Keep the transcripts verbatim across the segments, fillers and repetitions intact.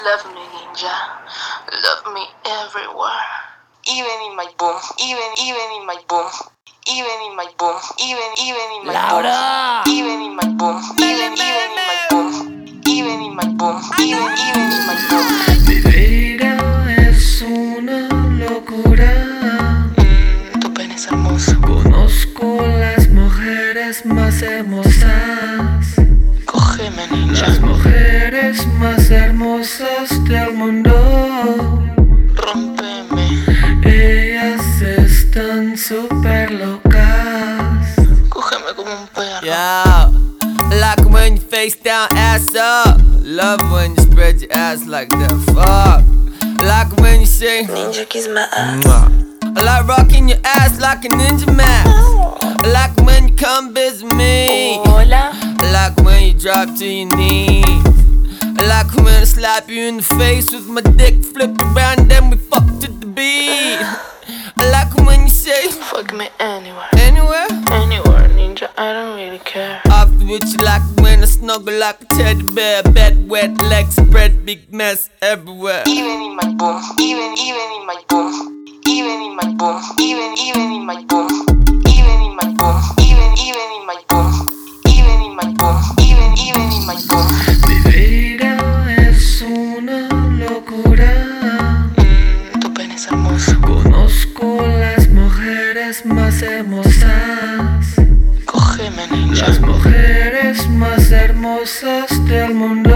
Love me, ninja. Love me everywhere. Even in my boom. Even, even in my boom. Even in my boom. Even, even in my Laura! boom. Even in my boom. Even, even in my boom. Even in my boom. Even, even in my boom. Mi vida es una locura. Mm, tu pene es hermoso. Conozco las mujeres más hermosas. Cógeme, ninja. Las mujeres más hermosas del mundo. Rompeme. Ellas están super locas. Cógeme como un perro. Yeah, I like it when you face down, ass up. Love when you spread your ass like that. Fuck. I like it when you say Ninja kiss my ass. Mwah. I like rocking your ass like a ninja mask. I like it when you come visit me. Hola. I like it when you drop to your knees. I like it when I slap you in the face with my dick, flip around, then we fuck to the beat. I like it when you say Fuck me anywhere. anywhere. Anywhere, ninja. I don't really care. Afterwards, you like it when I snuggle like a teddy bear. Bed wet, legs spread, big mess everywhere. Even in my boom. Even, even in my boom. Even in my boom. Even, even in my boom. Even in my boom. Even, even in my boom. Even in my boom. Even, even in my boom. Mi vida es una locura. Mm, tu pene es hermoso. Conozco las mujeres más hermosas. Cógeme, ninja. Las mujeres más hermosas del mundo.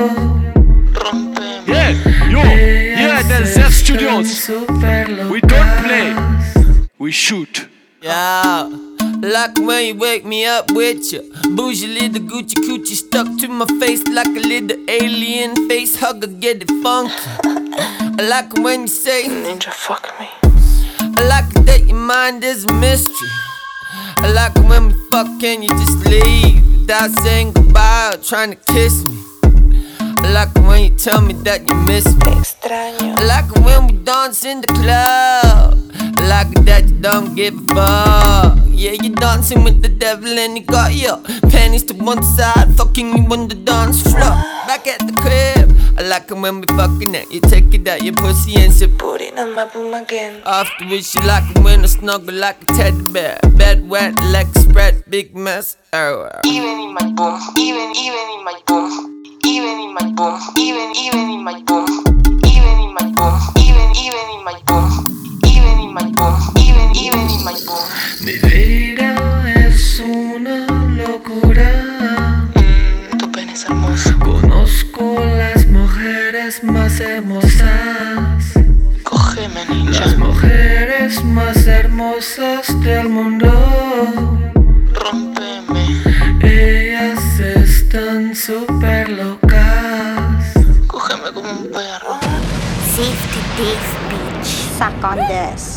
Rompeme. Yeah, yo, here at the Zef Studios, we don't play, we shoot. Yeah, like when you wake me up with ya bougie little Gucci coochie stuck to my face like a little alien face hugger, get it funky. I like it when you say Ninja, fuck me. I like it that your mind is a mystery. I like it when we fuck and you just leave without saying goodbye or trying to kiss me. I like it when you tell me that you miss me. Extraño. I like it when we dance in the club. I like it that you don't give a fuck. Yeah, you're dancing with the devil and you got your panties to one side, fucking you on the dance floor. Back at the crib, I like it when we fucking it. You take it out your pussy and say Put it on my boom again. afterwards, you like it when I snuggle like a teddy bear. Bed wet, legs spread, big mess everywhere. Even in my boom. Even, even in my boom. Even in my boom. Even, even in my boom. Even in my boom. Even, even in my boom. Even in my boom. Even, even in my boom. Mi vida es una locura. Mm, tu pene es hermoso. Conozco las mujeres más hermosas. Cógeme, ninja. Las mujeres más hermosas del mundo. Rompeme. Ellas están super locas. Cógeme como un perro. Safety dick, bitch. Suck on this.